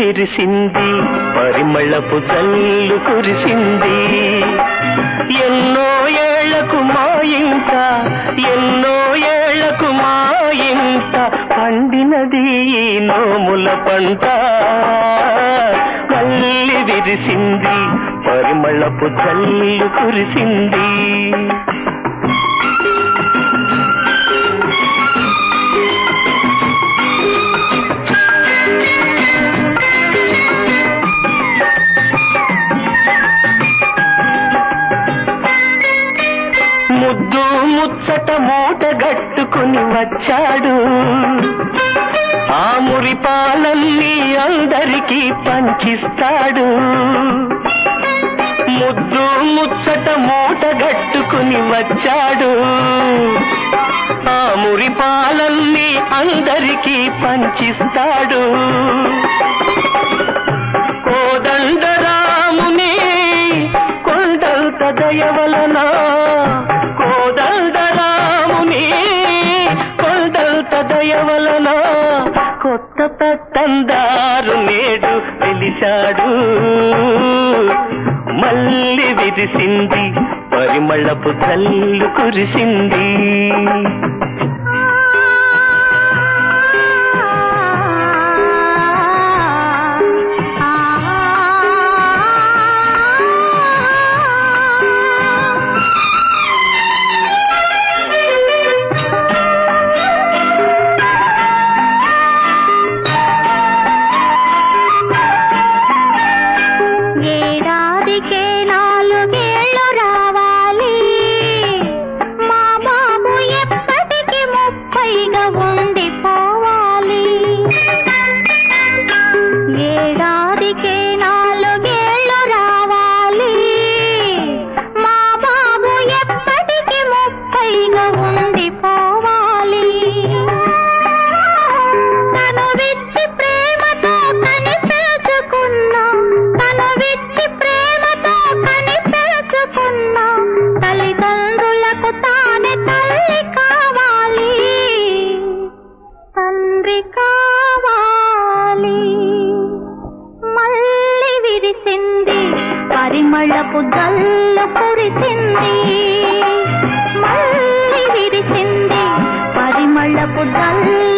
విరిసింది పరిమళపు జల్లు కురిసింది ఎన్నో ఏళ్లకు మా ఇంట ఎన్నో ఏళ్లకు మా ఇంట పండినది ఈ నోముల పంట మళ్ళీ విరిసింది పరిమళపు జల్లు కురిసింది ముద్దు ముచ్చట మూట గట్టుకుని వచ్చాడు ఆ మురిపాలన్నీ అందరికీ పంచిస్తాడు ముద్దు ముచ్చట మూట గట్టుకుని వచ్చాడు ఆ మురిపాలన్నీ అందరికీ పంచిస్తాడు కోదండరాముని కొండంత దయవలన దయవలన కొత్త పెత్తందారు నేడు వెలిశాడు మళ్ళీ విరిసింది పరిమళపు జల్లు కురిసింది పరిమళపు జల్లు కురిసింది మళ్ళీ విరిసింది పరిమళపు జల్లు